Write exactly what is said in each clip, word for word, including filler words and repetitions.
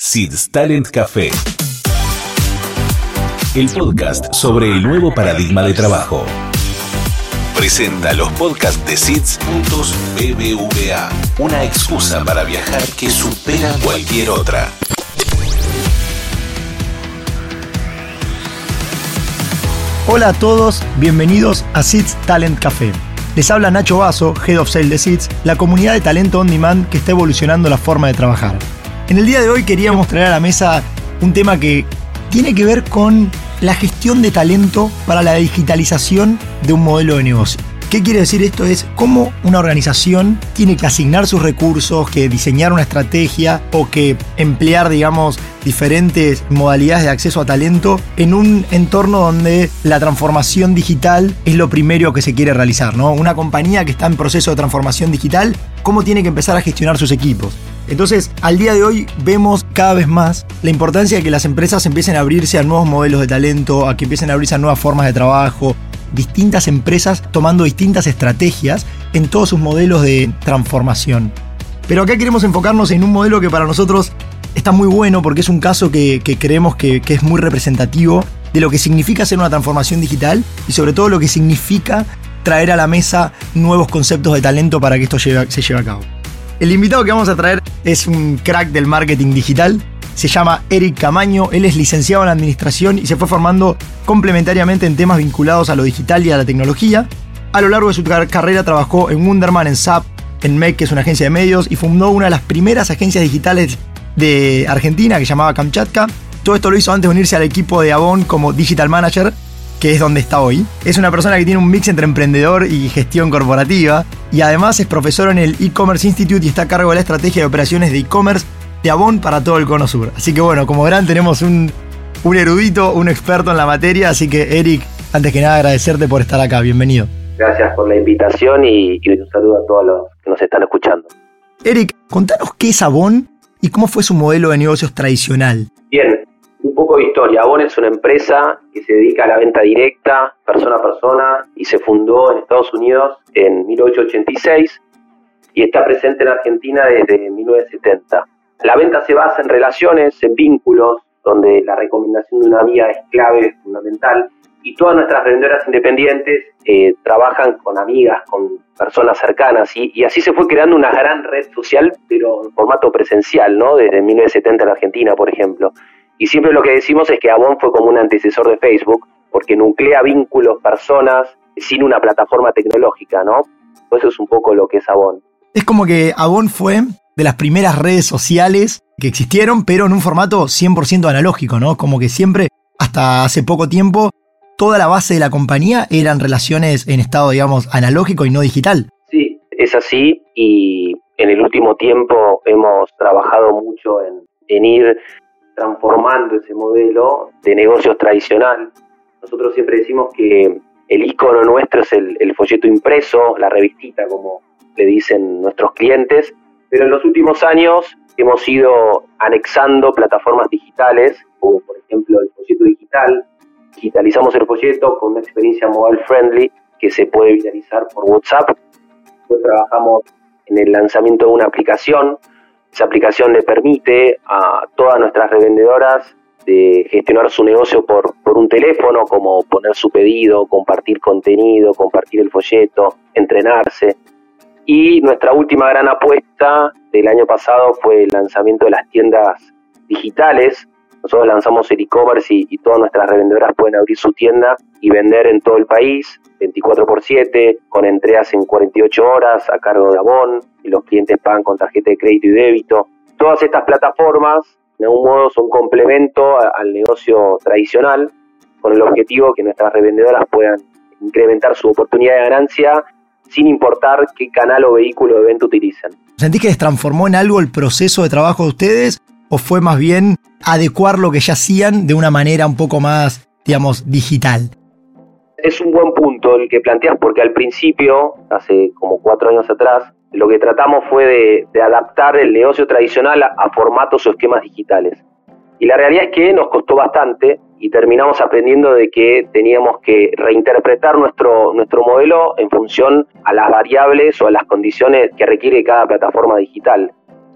Seeds Talent Café, el podcast sobre el nuevo paradigma de trabajo. Presenta los podcasts de Seeds juntos B B V A, una excusa para viajar que supera cualquier otra. Hola a todos, bienvenidos a Seeds Talent Café. Les habla Nacho Basso, Head of Sales de Seeds, la comunidad de talento on demand que está evolucionando la forma de trabajar. En el día de hoy queríamos traer a la mesa un tema que tiene que ver con la gestión de talento para la digitalización de un modelo de negocio. ¿Qué quiere decir esto? Es cómo una organización tiene que asignar sus recursos, que diseñar una estrategia o que emplear, digamos, diferentes modalidades de acceso a talento en un entorno donde la transformación digital es lo primero que se quiere realizar, ¿no? Una compañía que está en proceso de transformación digital, ¿cómo tiene que empezar a gestionar sus equipos? Entonces, al día de hoy vemos cada vez más la importancia de que las empresas empiecen a abrirse a nuevos modelos de talento, a que empiecen a abrirse a nuevas formas de trabajo, distintas empresas tomando distintas estrategias en todos sus modelos de transformación. Pero acá queremos enfocarnos en un modelo que para nosotros está muy bueno porque es un caso que, que creemos que, que es muy representativo de lo que significa hacer una transformación digital y sobre todo lo que significa traer a la mesa nuevos conceptos de talento para que esto lleve, se lleve a cabo. El invitado que vamos a traer es un crack del marketing digital. Se llama Eric Camaño, él es licenciado en administración y se fue formando complementariamente en temas vinculados a lo digital y a la tecnología. A lo largo de su car- carrera trabajó en Wunderman, en S A P, en M E C, que es una agencia de medios, y fundó una de las primeras agencias digitales de Argentina que se llamaba Kamchatka. Todo esto lo hizo antes de unirse al equipo de Avon como Digital Manager, que es donde está hoy. Es una persona que tiene un mix entre emprendedor y gestión corporativa, y además es profesor en el E-Commerce Institute y está a cargo de la estrategia de operaciones de e-commerce de Avon para todo el Cono Sur. Así que bueno, como verán, tenemos un, un erudito, un experto en la materia, así que Eric, antes que nada agradecerte por estar acá, bienvenido. Gracias por la invitación y, y un saludo a todos los que nos están escuchando. Eric, contanos qué es Avon y cómo fue su modelo de negocios tradicional. Bien, un poco de historia. Avon es una empresa que se dedica a la venta directa, persona a persona, y se fundó en Estados Unidos en mil novecientos ochenta y seis y está presente en Argentina desde mil novecientos setenta. La venta se basa en relaciones, en vínculos, donde la recomendación de una amiga es clave, es fundamental, y todas nuestras vendedoras independientes eh, trabajan con amigas, con personas cercanas, y, y así se fue creando una gran red social, pero en formato presencial, ¿no? Desde mil novecientos setenta en Argentina, por ejemplo. Y siempre lo que decimos es que Avon fue como un antecesor de Facebook, porque nuclea vínculos, personas, sin una plataforma tecnológica, ¿no? Eso es un poco lo que es Avon. Es como que Avon fue de las primeras redes sociales que existieron, pero en un formato cien por ciento analógico, ¿no? Como que siempre, hasta hace poco tiempo, toda la base de la compañía eran relaciones en estado, digamos, analógico y no digital. Sí, es así, y en el último tiempo hemos trabajado mucho en, en ir transformando ese modelo de negocios tradicional. Nosotros siempre decimos que el icono nuestro es el, el folleto impreso, la revistita, como le dicen nuestros clientes, pero en los últimos años hemos ido anexando plataformas digitales, como por ejemplo el folleto digital. Digitalizamos el folleto con una experiencia mobile friendly que se puede viralizar por WhatsApp. Después trabajamos en el lanzamiento de una aplicación. Esa aplicación le permite a todas nuestras revendedoras de gestionar su negocio por, por un teléfono, como poner su pedido, compartir contenido, compartir el folleto, entrenarse. Y nuestra última gran apuesta del año pasado fue el lanzamiento de las tiendas digitales. Nosotros lanzamos el e-commerce y, y todas nuestras revendedoras pueden abrir su tienda y vender en todo el país, veinticuatro por siete, con entregas en cuarenta y ocho horas a cargo de Avon, y los clientes pagan con tarjeta de crédito y débito. Todas estas plataformas, de algún modo, son complemento a, al negocio tradicional, con el objetivo que nuestras revendedoras puedan incrementar su oportunidad de ganancia sin importar qué canal o vehículo de venta utilicen. ¿Sentís que les transformó en algo el proceso de trabajo de ustedes o fue más bien adecuar lo que ya hacían de una manera un poco más, digamos, digital? Es un buen punto el que planteas, porque al principio, hace como cuatro años atrás, lo que tratamos fue de, de adaptar el negocio tradicional a, a formatos o esquemas digitales. Y la realidad es que nos costó bastante y terminamos aprendiendo de que teníamos que reinterpretar nuestro, nuestro modelo en función a las variables o a las condiciones que requiere cada plataforma digital.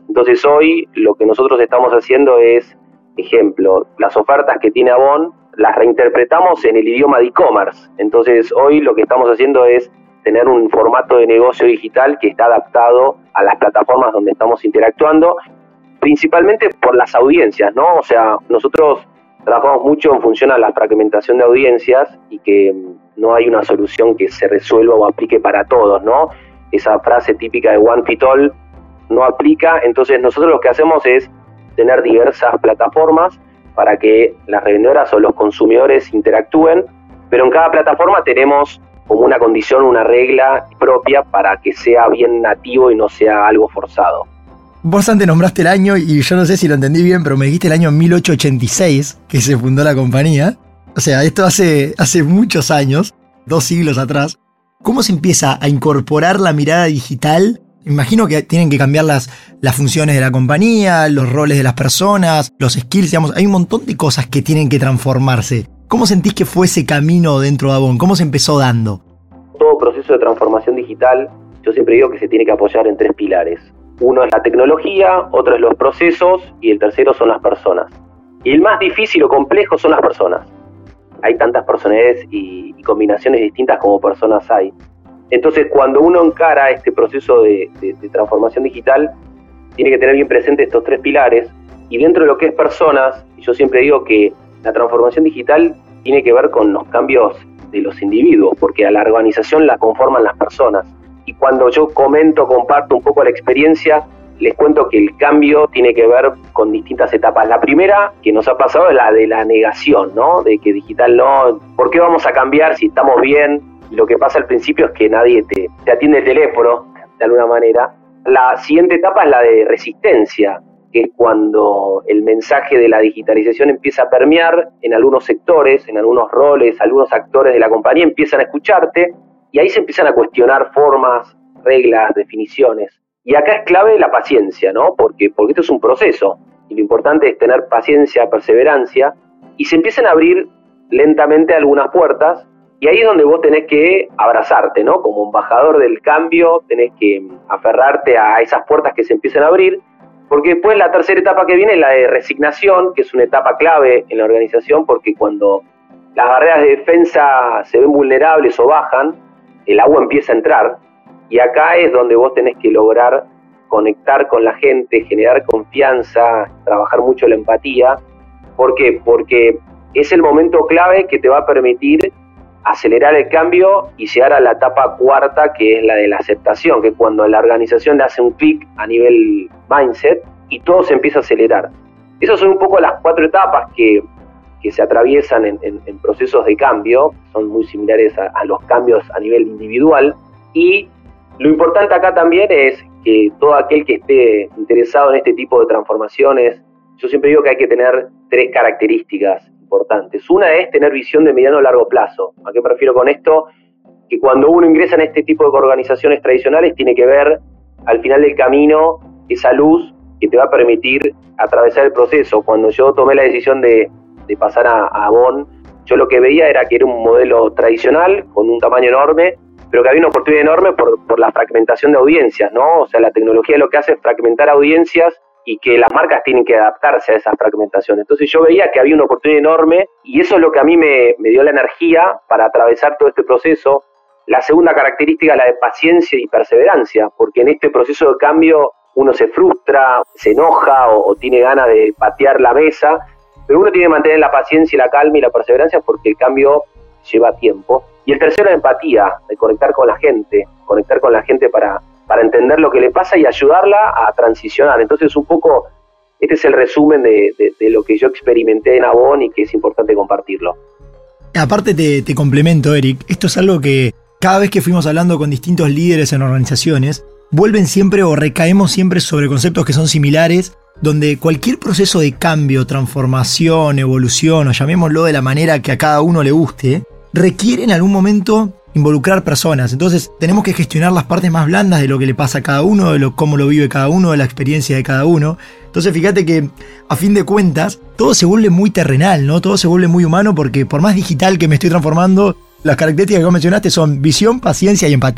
Entonces hoy lo que nosotros estamos haciendo es, ejemplo, las ofertas que tiene Avon las reinterpretamos en el idioma de e-commerce. Entonces hoy lo que estamos haciendo es tener un formato de negocio digital que está adaptado a las plataformas donde estamos interactuando, principalmente por las audiencias, ¿no? O sea, nosotros trabajamos mucho en función a la fragmentación de audiencias y que no hay una solución que se resuelva o aplique para todos, ¿no? Esa frase típica de one fit all no aplica, entonces nosotros lo que hacemos es tener diversas plataformas para que las revendedoras o los consumidores interactúen, pero en cada plataforma tenemos como una condición, una regla propia para que sea bien nativo y no sea algo forzado. Vos antes nombraste el año y yo no sé si lo entendí bien, pero me dijiste el año mil ochocientos ochenta y seis que se fundó la compañía. O sea, esto hace, hace muchos años, dos siglos atrás. ¿Cómo se empieza a incorporar la mirada digital? Imagino que tienen que cambiar las, las funciones de la compañía, los roles de las personas, los skills, digamos, hay un montón de cosas que tienen que transformarse. ¿Cómo sentís que fue ese camino dentro de Avon? ¿Cómo se empezó dando? Todo proceso de transformación digital, yo siempre digo que se tiene que apoyar en tres pilares. Uno es la tecnología, otro es los procesos y el tercero son las personas. Y el más difícil o complejo son las personas. Hay tantas personalidades y, y combinaciones distintas como personas hay. Entonces, cuando uno encara este proceso de, de, de transformación digital, tiene que tener bien presente estos tres pilares. Y dentro de lo que es personas, yo siempre digo que la transformación digital tiene que ver con los cambios de los individuos, porque a la organización la conforman las personas. Y cuando yo comento, comparto un poco la experiencia, les cuento que el cambio tiene que ver con distintas etapas. La primera que nos ha pasado es la de la negación, ¿no? De que digital no, ¿por qué vamos a cambiar si estamos bien? Y lo que pasa al principio es que nadie te, te atiende el teléfono, de alguna manera. La siguiente etapa es la de resistencia, que es cuando el mensaje de la digitalización empieza a permear en algunos sectores, en algunos roles, algunos actores de la compañía empiezan a escucharte y ahí se empiezan a cuestionar formas, reglas, definiciones. Y acá es clave la paciencia, ¿no? Porque, porque esto es un proceso y lo importante es tener paciencia, perseverancia y se empiezan a abrir lentamente algunas puertas. Y ahí es donde vos tenés que abrazarte, ¿no? Como embajador del cambio, tenés que aferrarte a esas puertas que se empiezan a abrir, porque después la tercera etapa que viene es la de resignación, que es una etapa clave en la organización, porque cuando las barreras de defensa se ven vulnerables o bajan, el agua empieza a entrar, y acá es donde vos tenés que lograr conectar con la gente, generar confianza, trabajar mucho la empatía. ¿Por qué? Porque es el momento clave que te va a permitir acelerar el cambio y llegar a la etapa cuarta, que es la de la aceptación, que es cuando la organización le hace un clic a nivel mindset y todo se empieza a acelerar. Esas son un poco las cuatro etapas que, que se atraviesan en, en, en procesos de cambio, son muy similares a, a los cambios a nivel individual, y lo importante acá también es que todo aquel que esté interesado en este tipo de transformaciones, yo siempre digo que hay que tener tres características importantes. Una es tener visión de mediano a largo plazo. ¿A qué me refiero con esto? Que cuando uno ingresa en este tipo de organizaciones tradicionales tiene que ver al final del camino esa luz que te va a permitir atravesar el proceso. Cuando yo tomé la decisión de, de pasar a, a Avon, yo lo que veía era que era un modelo tradicional con un tamaño enorme, pero que había una oportunidad enorme por, por la fragmentación de audiencias, ¿no? O sea, la tecnología lo que hace es fragmentar audiencias y que las marcas tienen que adaptarse a esa fragmentación. Entonces yo veía que había una oportunidad enorme y eso es lo que a mí me, me dio la energía para atravesar todo este proceso. La segunda característica es la de paciencia y perseverancia, porque en este proceso de cambio uno se frustra, se enoja o, o tiene ganas de patear la mesa, pero uno tiene que mantener la paciencia y la calma y la perseverancia porque el cambio lleva tiempo. Y el tercero es empatía, de conectar con la gente, conectar con la gente para... para entender lo que le pasa y ayudarla a transicionar. Entonces, un poco, este es el resumen de, de, de lo que yo experimenté en Avon y que es importante compartirlo. Aparte te, te complemento, Eric, esto es algo que cada vez que fuimos hablando con distintos líderes en organizaciones, vuelven siempre o recaemos siempre sobre conceptos que son similares, donde cualquier proceso de cambio, transformación, evolución, o llamémoslo de la manera que a cada uno le guste, requiere en algún momento involucrar personas. Entonces tenemos que gestionar las partes más blandas de lo que le pasa a cada uno, de lo, cómo lo vive cada uno, de la experiencia de cada uno. Entonces fíjate que a fin de cuentas todo se vuelve muy terrenal, ¿no? Todo se vuelve muy humano porque por más digital que me estoy transformando, las características que vos mencionaste son visión, paciencia y empatía.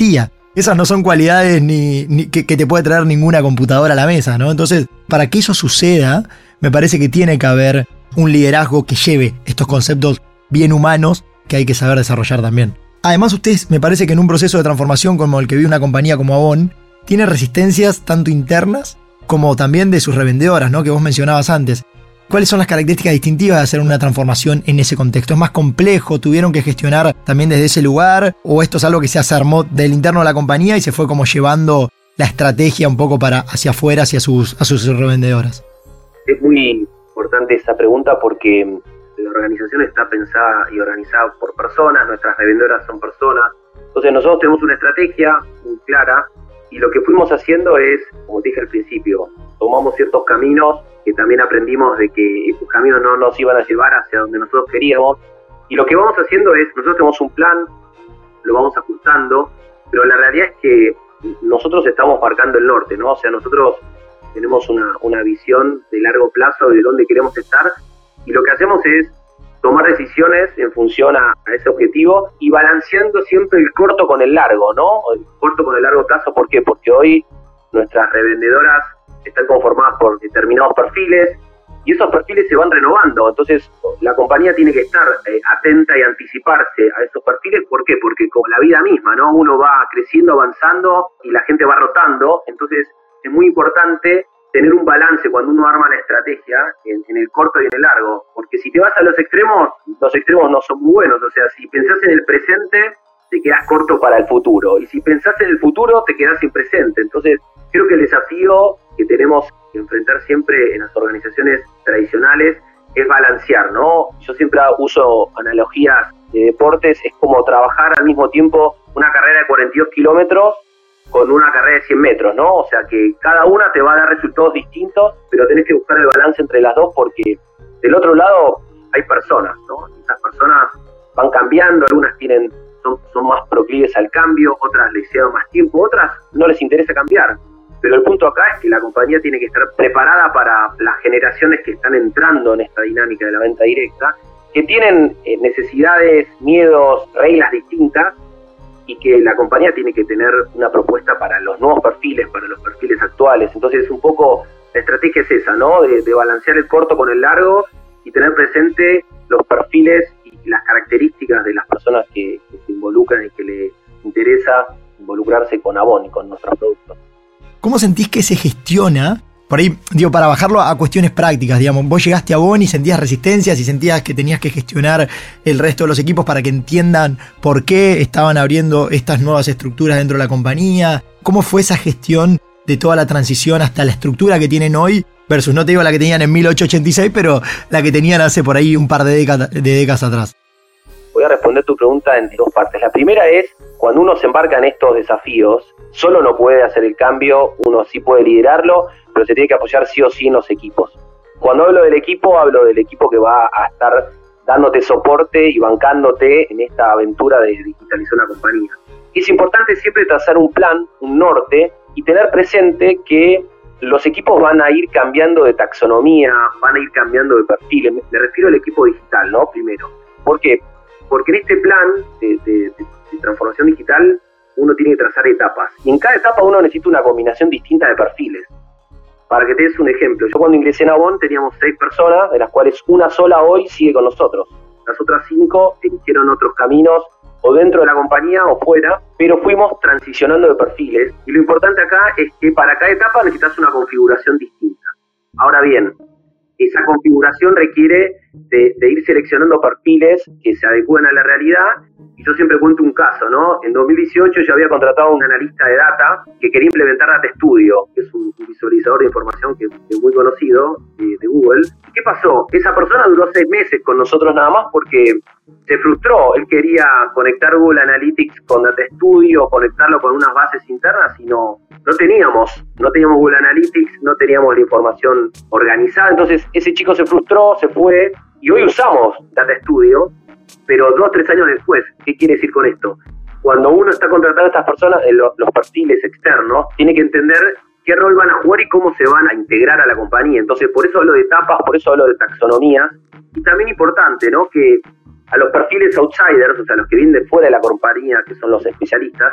esas no son cualidades ni, ni que, que te puede traer ninguna computadora a la mesa, ¿no? Entonces, para que eso suceda, me parece que tiene que haber un liderazgo que lleve estos conceptos bien humanos que hay que saber desarrollar también. Además, ustedes, me parece que en un proceso de transformación como el que vive una compañía como Avon, tiene resistencias tanto internas como también de sus revendedoras, ¿no? Que vos mencionabas antes. ¿Cuáles son las características distintivas de hacer una transformación en ese contexto? ¿Es más complejo? ¿Tuvieron que gestionar también desde ese lugar? ¿O esto es algo que se armó del interno de la compañía y se fue como llevando la estrategia un poco para hacia afuera, hacia sus, a sus revendedoras? Es muy importante esa pregunta porque la organización está pensada y organizada por personas, nuestras revendedoras son personas. Entonces nosotros tenemos una estrategia muy clara y lo que fuimos haciendo es, como te dije al principio, tomamos ciertos caminos que también aprendimos de que esos caminos no nos iban a llevar hacia donde nosotros queríamos. Y lo que vamos haciendo es, nosotros tenemos un plan, lo vamos ajustando, pero la realidad es que nosotros estamos marcando el norte, ¿no? O sea, nosotros tenemos una, una visión de largo plazo de dónde queremos estar y lo que hacemos es tomar decisiones en función a, a ese objetivo y balanceando siempre el corto con el largo, ¿no? El corto con el largo plazo, ¿por qué? Porque hoy nuestras revendedoras están conformadas por determinados perfiles y esos perfiles se van renovando, entonces la compañía tiene que estar eh, atenta y anticiparse a esos perfiles. ¿Por qué? Porque como la vida misma, ¿no? Uno va creciendo, avanzando y la gente va rotando, entonces es muy importante tener un balance cuando uno arma la estrategia en, en el corto y en el largo, porque si te vas a los extremos, los extremos no son muy buenos, o sea, si pensás en el presente, te quedás corto para el futuro, y si pensás en el futuro, te quedás sin presente. Entonces, creo que el desafío que tenemos que enfrentar siempre en las organizaciones tradicionales es balancear, ¿no? Yo siempre uso analogías de deportes, es como trabajar al mismo tiempo una carrera de cuarenta y dos kilómetros con una carrera de cien metros, ¿no? O sea que cada una te va a dar resultados distintos, pero tenés que buscar el balance entre las dos porque del otro lado hay personas, ¿no? Esas personas van cambiando, algunas tienen son, son más proclives al cambio, otras les llevan más tiempo, otras no les interesa cambiar. Pero el punto acá es que la compañía tiene que estar preparada para las generaciones que están entrando en esta dinámica de la venta directa, que tienen eh, necesidades, miedos, reglas distintas, y que la compañía tiene que tener una propuesta para los nuevos perfiles, para los perfiles actuales. Entonces un poco la estrategia es esa, ¿no? De, de balancear el corto con el largo y tener presente los perfiles y las características de las personas que, que se involucran y que les interesa involucrarse con Avon y con nuestros productos. ¿Cómo sentís que se gestiona? Por ahí, digo, para bajarlo a cuestiones prácticas, digamos, vos llegaste a Avon y sentías resistencias y sentías que tenías que gestionar el resto de los equipos para que entiendan por qué estaban abriendo estas nuevas estructuras dentro de la compañía. ¿Cómo fue esa gestión de toda la transición hasta la estructura que tienen hoy versus, no te digo la que tenían en mil ochocientos ochenta y seis, pero la que tenían hace por ahí un par de décadas, de décadas atrás? Voy a responder tu pregunta en dos partes. La primera es, cuando uno se embarca en estos desafíos, solo no puede hacer el cambio, uno sí puede liderarlo, pero se tiene que apoyar sí o sí en los equipos. Cuando hablo del equipo, hablo del equipo que va a estar dándote soporte y bancándote en esta aventura de digitalizar una compañía. Es importante siempre trazar un plan, un norte, y tener presente que los equipos van a ir cambiando de taxonomía, van a ir cambiando de perfiles. Me refiero al equipo digital, ¿no? Primero. ¿Por qué? Porque en este plan de, de, de, de transformación digital uno tiene que trazar etapas. Y en cada etapa uno necesita una combinación distinta de perfiles. Para que te des un ejemplo, yo cuando ingresé en Avon teníamos seis personas, de las cuales una sola hoy sigue con nosotros. Las otras cinco eligieron otros caminos, o dentro de la compañía o fuera, pero fuimos transicionando de perfiles. Y lo importante acá es que para cada etapa necesitas una configuración distinta. Ahora bien, esa configuración requiere de, de ir seleccionando perfiles que se adecúen a la realidad. Y yo siempre cuento un caso, ¿no? En dos mil dieciocho yo había contratado a un analista de data que quería implementar Data Studio, que es un, un visualizador de información que, que es muy conocido de, de Google. ¿Y qué pasó? Esa persona duró seis meses con nosotros nada más porque se frustró. Él quería conectar Google Analytics con Data Studio, conectarlo con unas bases internas y no, no teníamos. No teníamos Google Analytics, no teníamos la información organizada. Entonces ese chico se frustró, se fue y hoy usamos Data Studio. Pero dos, tres años después, ¿qué quiere decir con esto? Cuando uno está contratando a estas personas, eh, los, los perfiles externos, tiene que entender qué rol van a jugar y cómo se van a integrar a la compañía. Entonces, por eso hablo de etapas, por eso hablo de taxonomías. Y también importante, ¿no? Que a los perfiles outsiders, o sea, los que vienen de fuera de la compañía, que son los especialistas,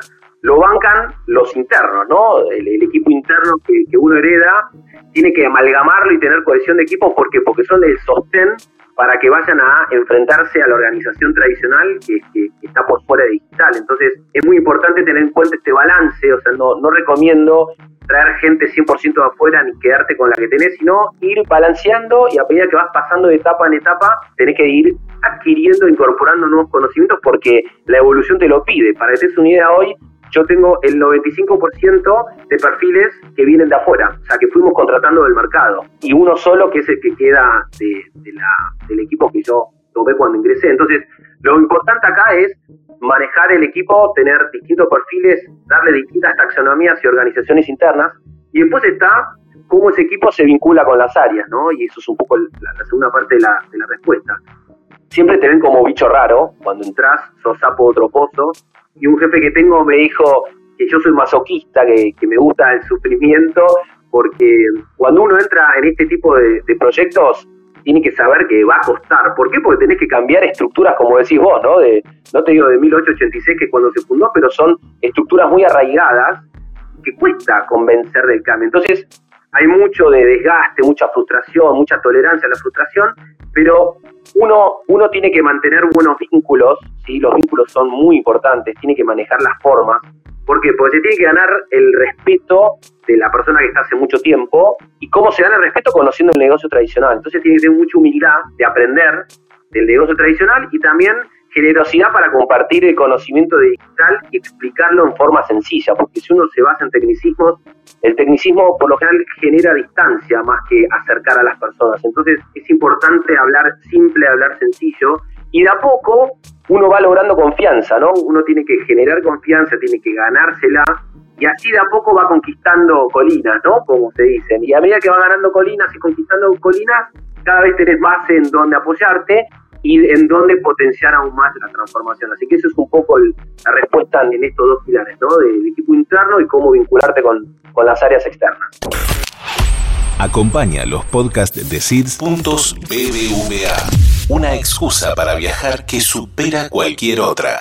lo bancan los internos, ¿no? El, el equipo interno que, que uno hereda tiene que amalgamarlo y tener cohesión de equipo. ¿Por qué? Porque son el sostén para que vayan a enfrentarse a la organización tradicional que, que, que está por fuera de digital. Entonces, es muy importante tener en cuenta este balance. O sea, no, no recomiendo traer gente cien por ciento de afuera ni quedarte con la que tenés, sino ir balanceando, y a medida que vas pasando de etapa en etapa, tenés que ir adquiriendo, incorporando nuevos conocimientos, porque la evolución te lo pide. Para que te des una idea, hoy yo tengo el noventa y cinco por ciento de perfiles que vienen de afuera, o sea, que fuimos contratando del mercado, y uno solo que es el que queda de, de la, del equipo que yo tomé cuando ingresé. Entonces, lo importante acá es manejar el equipo, tener distintos perfiles, darle distintas taxonomías y organizaciones internas, y después está cómo ese equipo se vincula con las áreas, ¿no? Y eso es un poco la, la segunda parte de la, de la respuesta. Siempre te ven como bicho raro, cuando entras sos sapo de otro pozo, y un jefe que tengo me dijo que yo soy masoquista, que, que me gusta el sufrimiento, porque cuando uno entra en este tipo de, de proyectos, tiene que saber que va a costar. ¿Por qué? Porque tenés que cambiar estructuras, como decís vos, ¿no? De, no te digo de mil ochocientos ochenta y seis, que es cuando se fundó, pero son estructuras muy arraigadas que cuesta convencer del cambio. Entonces, hay mucho de desgaste, mucha frustración, mucha tolerancia a la frustración, pero uno, uno tiene que mantener buenos vínculos, ¿sí? Los vínculos son muy importantes, tiene que manejar las formas. ¿Por qué? Porque se tiene que ganar el respeto de la persona que está hace mucho tiempo. ¿Y cómo se gana el respeto? Conociendo el negocio tradicional. Entonces tiene que tener mucha humildad de aprender del negocio tradicional, y también generosidad para compartir el conocimiento de digital y explicarlo en forma sencilla, porque si uno se basa en tecnicismos, el tecnicismo por lo general genera distancia más que acercar a las personas. Entonces es importante hablar simple, hablar sencillo, y de a poco uno va logrando confianza, ¿no? Uno tiene que generar confianza, tiene que ganársela, y así de a poco va conquistando colinas, ¿no? Como se dicen. Y a medida que va ganando colinas y conquistando colinas, cada vez tenés más en donde apoyarte y en donde potenciar aún más la transformación. Así que eso es un poco el, la respuesta en estos dos pilares, ¿no? Del equipo interno y cómo vincularte con, con las áreas externas. Acompaña los podcasts de S I D S Puntos B B V A. Una excusa para viajar que supera cualquier otra.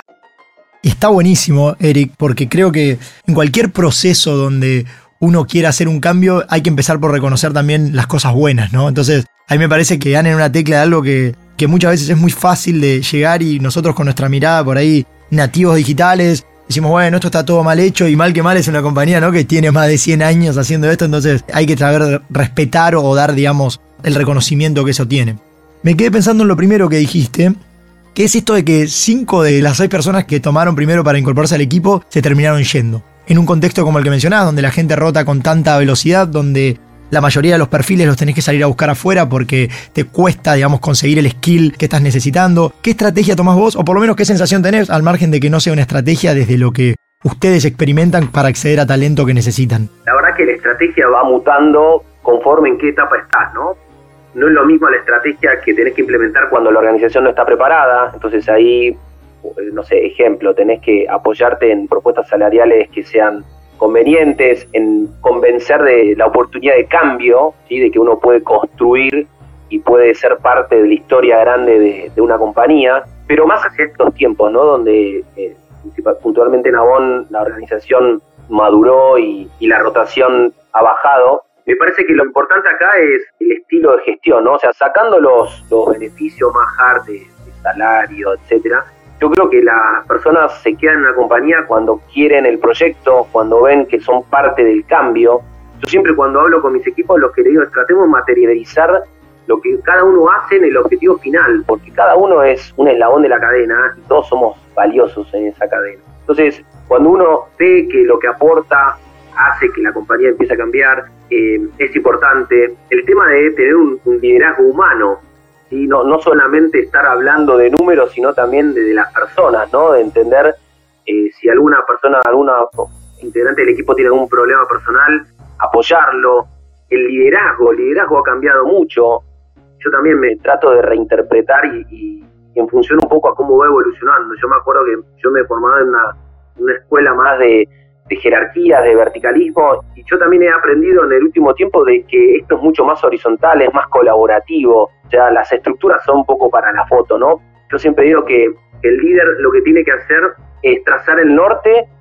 Y está buenísimo, Eric, porque creo que en cualquier proceso donde uno quiera hacer un cambio, hay que empezar por reconocer también las cosas buenas, ¿no? Entonces, a mí me parece que dan en una tecla de algo que, que muchas veces es muy fácil de llegar, y nosotros con nuestra mirada por ahí, nativos digitales, decimos, bueno, esto está todo mal hecho, y mal que mal es una compañía, ¿no?, que tiene más de cien años haciendo esto, entonces hay que saber respetar o dar, digamos, el reconocimiento que eso tiene. Me quedé pensando en lo primero que dijiste, que es esto de que cinco de las seis personas que tomaron primero para incorporarse al equipo se terminaron yendo. En un contexto como el que mencionabas, donde la gente rota con tanta velocidad, donde la mayoría de los perfiles los tenés que salir a buscar afuera porque te cuesta, digamos, conseguir el skill que estás necesitando. ¿Qué estrategia tomás vos? O por lo menos, ¿qué sensación tenés, al margen de que no sea una estrategia desde lo que ustedes experimentan para acceder a talento que necesitan? La verdad que la estrategia va mutando conforme en qué etapa estás, ¿no? No es lo mismo la estrategia que tenés que implementar cuando la organización no está preparada. Entonces ahí, no sé, ejemplo, tenés que apoyarte en propuestas salariales que sean convenientes, en convencer de la oportunidad de cambio, ¿sí?, de que uno puede construir y puede ser parte de la historia grande de, de una compañía, pero más hacia estos tiempos, ¿no?, donde eh, puntualmente en Avon la organización maduró y, y la rotación ha bajado. Me parece que lo importante acá es el estilo de gestión, ¿no? O sea, sacando los, los beneficios más hard de, de salario, etcétera. Yo creo que las personas se quedan en la compañía cuando quieren el proyecto, cuando ven que son parte del cambio. Yo siempre, cuando hablo con mis equipos, lo que les digo es: tratemos de materializar lo que cada uno hace en el objetivo final, porque cada uno es un eslabón de la cadena y todos somos valiosos en esa cadena. Entonces, cuando uno ve que lo que aporta hace que la compañía empiece a cambiar, eh, es importante el tema de tener un, un liderazgo humano, ¿sí? No, no solamente estar hablando de números, sino también de, de las personas, ¿no? De entender eh, si alguna persona, alguna integrante del equipo tiene algún problema personal, apoyarlo. El liderazgo, el liderazgo ha cambiado mucho. Yo también me trato de reinterpretar y, y, y en función un poco a cómo va evolucionando. Yo me acuerdo que yo me formaba en una, una escuela más de de jerarquías, de verticalismo, y yo también he aprendido en el último tiempo de que esto es mucho más horizontal, es más colaborativo. O sea, las estructuras son un poco para la foto, ¿no? Yo siempre digo que el líder lo que tiene que hacer es trazar el norte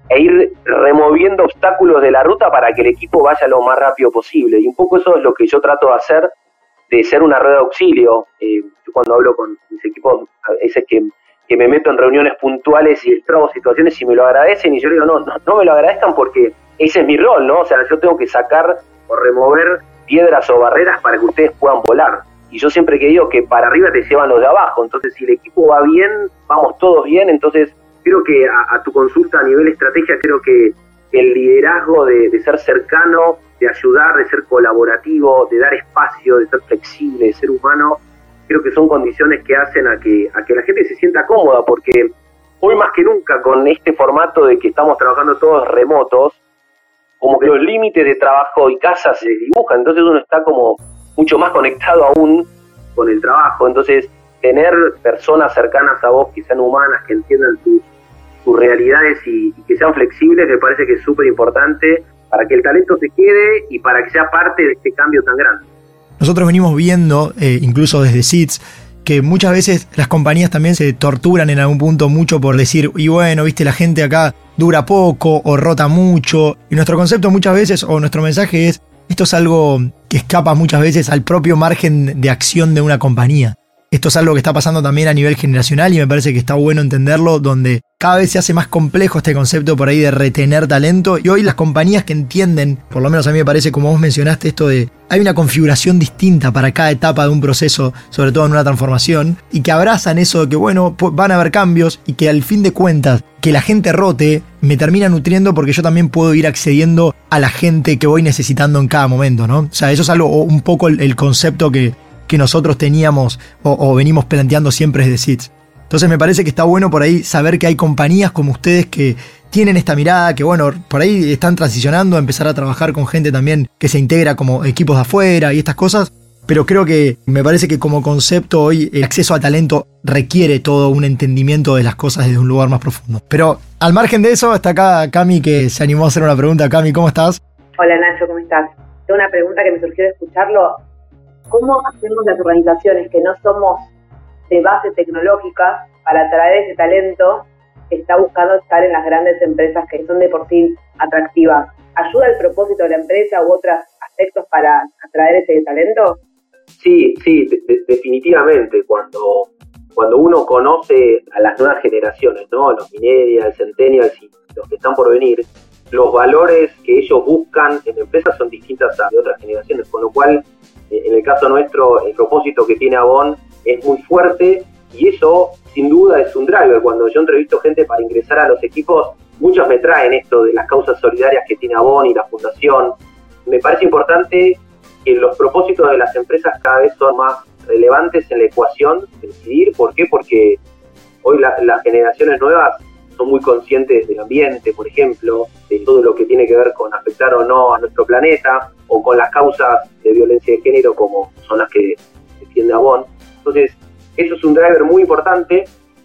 e ir removiendo obstáculos de la ruta para que el equipo vaya lo más rápido posible. Y un poco eso es lo que yo trato de hacer, de ser una red de auxilio. Eh, yo cuando hablo con mis equipos, a veces que, que me meto en reuniones puntuales y extrabo situaciones y me lo agradecen, y yo digo, no, no, no me lo agradezcan porque ese es mi rol, ¿no? O sea, yo tengo que sacar o remover piedras o barreras para que ustedes puedan volar. Y yo siempre que digo que para arriba te llevan los de abajo, entonces si el equipo va bien, vamos todos bien. Entonces creo que a, a tu consulta a nivel estrategia, creo que el liderazgo de, de ser cercano, de ayudar, de ser colaborativo, de dar espacio, de ser flexible, de ser humano, creo que son condiciones que hacen a que, a que la gente se sienta cómoda, porque hoy más que nunca con este formato de que estamos trabajando todos remotos, como que los límites de trabajo y casa se dibujan, entonces uno está como mucho más conectado aún con el trabajo. Entonces tener personas cercanas a vos que sean humanas, que entiendan tus, tus realidades y, y que sean flexibles, me parece que es súper importante para que el talento se quede y para que sea parte de este cambio tan grande. Nosotros venimos viendo, eh, incluso desde Seeds, que muchas veces las compañías también se torturan en algún punto mucho por decir, y bueno, viste, la gente acá dura poco o rota mucho. Y nuestro concepto muchas veces, o nuestro mensaje es, esto es algo que escapa muchas veces al propio margen de acción de una compañía. Esto es algo que está pasando también a nivel generacional y me parece que está bueno entenderlo, donde cada vez se hace más complejo este concepto por ahí de retener talento, y hoy las compañías que entienden, por lo menos a mí me parece, como vos mencionaste, esto de hay una configuración distinta para cada etapa de un proceso, sobre todo en una transformación, y que abrazan eso de que bueno, van a haber cambios y que al fin de cuentas que la gente rote me termina nutriendo porque yo también puedo ir accediendo a la gente que voy necesitando en cada momento, ¿no? O sea, eso es algo, un poco el, el concepto que que nosotros teníamos o, o venimos planteando siempre desde Seeds. Entonces me parece que está bueno por ahí saber que hay compañías como ustedes que tienen esta mirada, que bueno, por ahí están transicionando a empezar a trabajar con gente también que se integra como equipos de afuera y estas cosas, pero creo que me parece que como concepto hoy el acceso a talento requiere todo un entendimiento de las cosas desde un lugar más profundo. Pero al margen de eso está acá Cami, que se animó a hacer una pregunta. Cami, ¿cómo estás? Hola Nacho, ¿cómo estás? Tengo una pregunta que me surgió de escucharlo. ¿Cómo hacemos las organizaciones que no somos de base tecnológica para atraer ese talento que está buscando estar en las grandes empresas que son de por sí atractivas? ¿Ayuda el propósito de la empresa u otros aspectos para atraer ese talento? Sí, sí, de, de, definitivamente. Cuando, cuando uno conoce a las nuevas generaciones, ¿no? Los millennials, centennials y los que están por venir, los valores que ellos buscan en empresas son distintas a de otras generaciones, con lo cual en el caso nuestro, el propósito que tiene Avon es muy fuerte y eso sin duda es un driver. Cuando yo entrevisto gente para ingresar a los equipos, muchos me traen esto de las causas solidarias que tiene Avon y la fundación. Me parece importante que los propósitos de las empresas cada vez son más relevantes en la ecuación de decidir. ¿Por qué? Porque hoy la, las generaciones nuevas son muy conscientes del ambiente, por ejemplo, de todo lo que tiene que ver con afectar o no a nuestro planeta, o con las causas de violencia de género como son las que defiende Avon. Entonces, eso es un driver muy importante.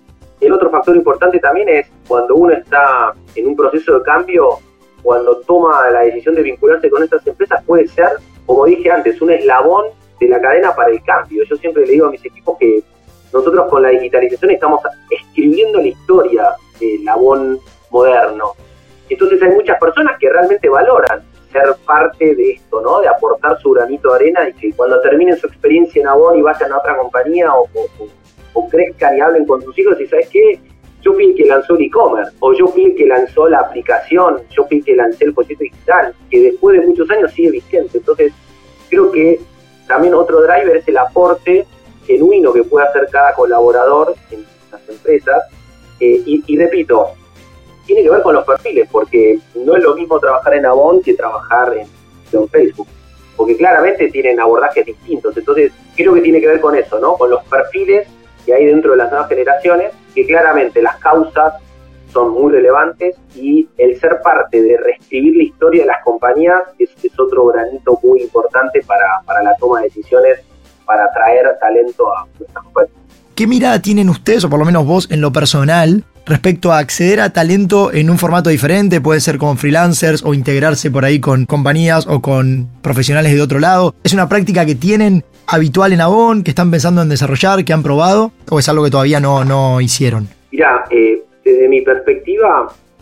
El otro factor importante también es cuando uno está en un proceso de cambio, cuando toma la decisión de vincularse con estas empresas, puede ser, como dije antes, un eslabón de la cadena para el cambio. Yo siempre le digo a mis equipos que nosotros con la digitalización estamos escribiendo la historia del Avon moderno. Entonces hay muchas personas que realmente valoran ser parte de esto, ¿no? De aportar su granito de arena y que cuando terminen su experiencia en Avon y vayan a otra compañía o, o, o crezcan y hablen con sus hijos y ¿sabes qué? Yo fui el que lanzó el e-commerce, o yo fui el que lanzó la aplicación, yo fui el que lancé el folleto digital, que después de muchos años sigue vigente. Entonces creo que también otro driver es el aporte genuino que puede hacer cada colaborador en las empresas. Eh, y, y repito, tiene que ver con los perfiles, porque no es lo mismo trabajar en Avon que trabajar en, en Facebook, porque claramente tienen abordajes distintos. Entonces creo que tiene que ver con eso, ¿no? Con los perfiles que hay dentro de las nuevas generaciones, que claramente las causas son muy relevantes y el ser parte de reescribir la historia de las compañías es, es otro granito muy importante para, para la toma de decisiones, para atraer talento a nuestras compañías. ¿Qué mirada tienen ustedes, o por lo menos vos en lo personal, respecto a acceder a talento en un formato diferente? Puede ser como freelancers o integrarse por ahí con compañías o con profesionales de otro lado. ¿Es una práctica que tienen habitual en Avon, que están pensando en desarrollar, que han probado, o es algo que todavía no, no hicieron? Mirá, eh, desde mi perspectiva,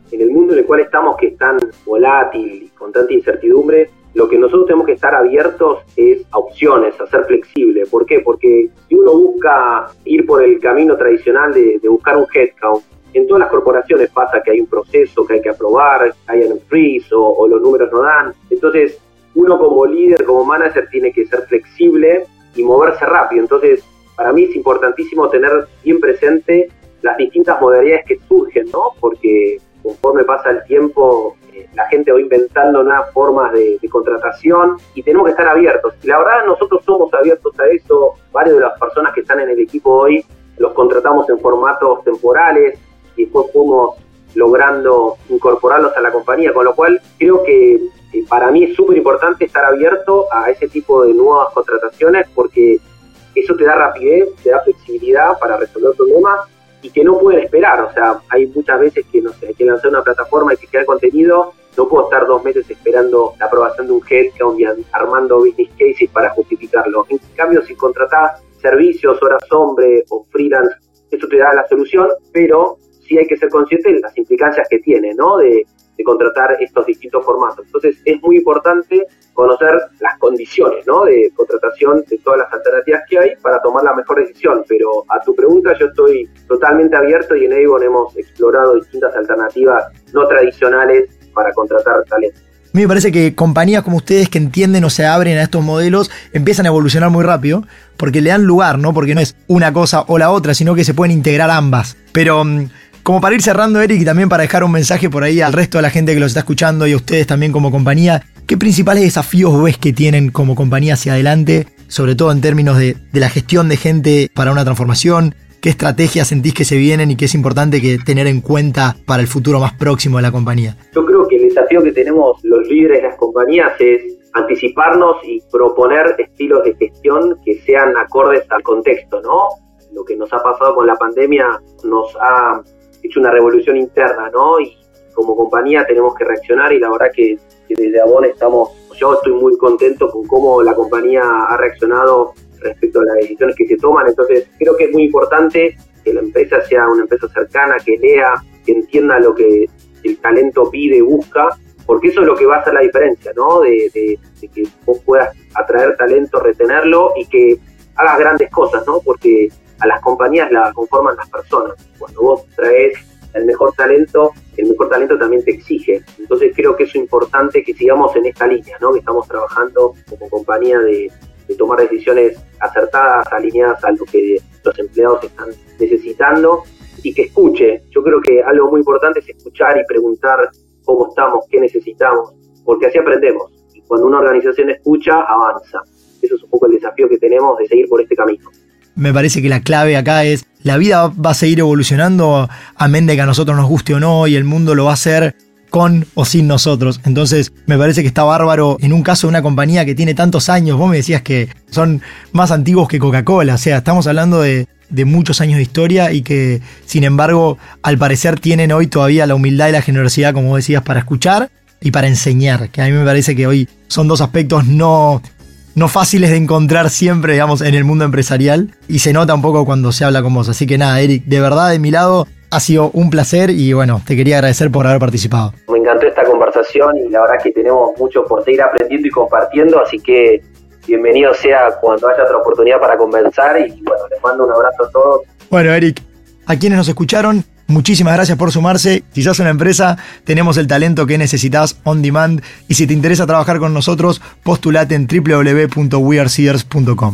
en el mundo en el cual estamos, que es tan volátil y con tanta incertidumbre, lo que nosotros tenemos que estar abiertos es a opciones, a ser flexible. ¿Por qué? Porque si uno busca ir por el camino tradicional de, de buscar un headcount, en todas las corporaciones pasa que hay un proceso que hay que aprobar, hay un freeze o, o los números no dan. Entonces, uno como líder, como manager, tiene que ser flexible y moverse rápido. Entonces, para mí es importantísimo tener bien presente las distintas modalidades que surgen, ¿no? Porque conforme pasa el tiempo, eh, la gente va inventando nuevas formas de, de contratación y tenemos que estar abiertos. Y la verdad, nosotros somos abiertos a eso. Varias de las personas que están en el equipo hoy los contratamos en formatos temporales y después fuimos logrando incorporarlos a la compañía, con lo cual creo que eh, para mí es súper importante estar abierto a ese tipo de nuevas contrataciones, porque eso te da rapidez, te da flexibilidad para resolver problemas y que no pueden esperar. O sea, hay muchas veces que, no sé, hay que lanzar una plataforma, hay que crear contenido, no puedo estar dos meses esperando la aprobación de un headcount y armando business cases para justificarlo. En cambio, si contratás servicios, horas hombre o freelance, eso te da la solución, pero sí hay que ser consciente de las implicancias que tiene, ¿no? De, de contratar estos distintos formatos. Entonces, es muy importante conocer las condiciones, ¿no? De contratación de todas las alternativas que hay para tomar la mejor decisión. Pero a tu pregunta, yo estoy totalmente abierto y en Avon hemos explorado distintas alternativas no tradicionales para contratar talento. A mí me parece que compañías como ustedes que entienden o se abren a estos modelos empiezan a evolucionar muy rápido porque le dan lugar, ¿no? Porque no es una cosa o la otra, sino que se pueden integrar ambas. Pero como para ir cerrando, Eric, y también para dejar un mensaje por ahí al resto de la gente que los está escuchando y a ustedes también como compañía, ¿qué principales desafíos ves que tienen como compañía hacia adelante, sobre todo en términos de, de la gestión de gente para una transformación? ¿Qué estrategias sentís que se vienen y qué es importante que tener en cuenta para el futuro más próximo de la compañía? Yo creo que el desafío que tenemos los líderes de las compañías es anticiparnos y proponer estilos de gestión que sean acordes al contexto, ¿no? Lo que nos ha pasado con la pandemia nos ha hecho una revolución interna, ¿no? Y como compañía tenemos que reaccionar y la verdad que, que desde Avon estamos, yo estoy muy contento con cómo la compañía ha reaccionado respecto a las decisiones que se toman. Entonces creo que es muy importante que la empresa sea una empresa cercana, que lea, que entienda lo que el talento pide y busca, porque eso es lo que va a hacer la diferencia, ¿no? De, de, de que vos puedas atraer talento, retenerlo y que hagas grandes cosas, ¿no? Porque a las compañías la conforman las personas. Cuando vos traes el mejor talento, el mejor talento también te exige. Entonces creo que es importante que sigamos en esta línea, ¿no? Que estamos trabajando como compañía de, de tomar decisiones acertadas, alineadas a lo que los empleados están necesitando y que escuche. Yo creo que algo muy importante es escuchar y preguntar cómo estamos, qué necesitamos, porque así aprendemos. Y cuando una organización escucha, avanza. Eso es un poco el desafío que tenemos de seguir por este camino. Me parece que la clave acá es, la vida va a seguir evolucionando, amén de que a nosotros nos guste o no, y el mundo lo va a hacer con o sin nosotros. Entonces me parece que está bárbaro en un caso de una compañía que tiene tantos años. Vos me decías que son más antiguos que Coca-Cola, o sea, estamos hablando de, de muchos años de historia y que sin embargo al parecer tienen hoy todavía la humildad y la generosidad, como decías, para escuchar y para enseñar, que a mí me parece que hoy son dos aspectos no... no fáciles de encontrar siempre, digamos, en el mundo empresarial, y se nota un poco cuando se habla con vos. Así que nada, Eric, de verdad, de mi lado, ha sido un placer y bueno, te quería agradecer por haber participado. Me encantó esta conversación y la verdad que tenemos mucho por seguir aprendiendo y compartiendo, así que bienvenido sea cuando haya otra oportunidad para conversar y bueno, les mando un abrazo a todos. Bueno, Eric, a quienes nos escucharon, muchísimas gracias por sumarse. Si sos una empresa, tenemos el talento que necesitas on demand. Y si te interesa trabajar con nosotros, postulate en doble u doble u doble u punto we are seeders punto com.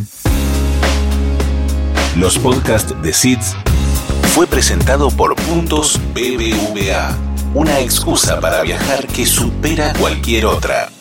Los podcasts de Seeds fue presentado por Puntos B B V A, una excusa para viajar que supera cualquier otra.